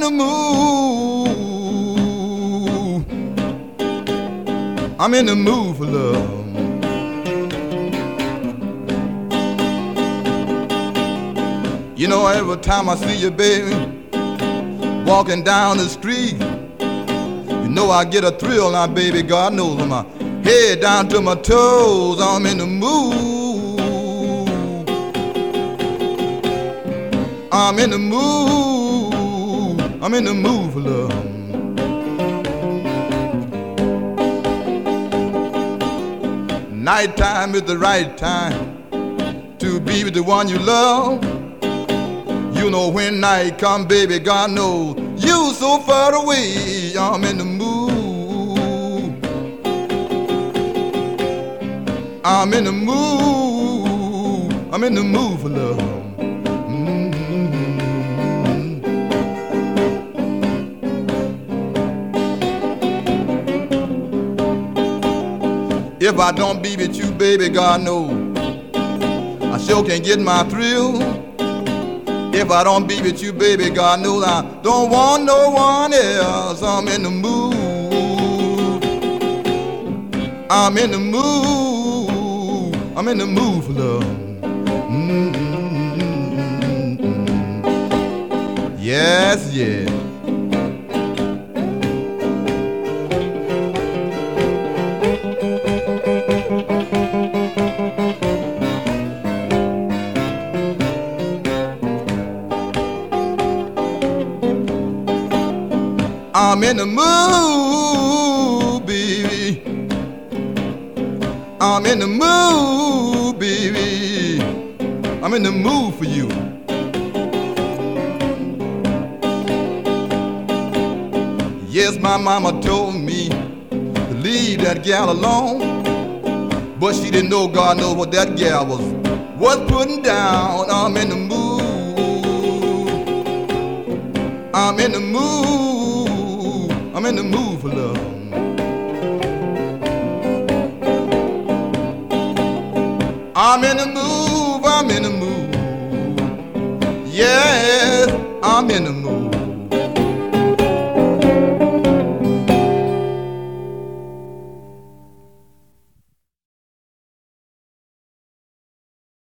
the mood. I'm in the mood for love. You know, every time I see you, baby, walking down the street, you know I get a thrill now, baby. God knows, from my head down to my toes, I'm in the mood. I'm in the mood. I'm in the mood for love. Nighttime is the right time to be with the one you love. You know when night come, baby, God knows you so far away. I'm in the mood. I'm in the mood. I'm in the mood for love. If I don't be with you, baby, God knows I sure can't get my thrill. If I don't be with you, baby, God knows I don't want no one else. I'm in the mood. I'm in the mood. I'm in the mood for love. Yes, yes. I'm in the mood, baby. I'm in the mood, baby. I'm in the mood for you. Yes, my mama told me to leave that gal alone, but she didn't know, God knows what that gal was putting down. I'm in the mood. I'm in the mood. I'm in the mood for love. I'm in the mood, I'm in the mood. Yes, I'm in the mood.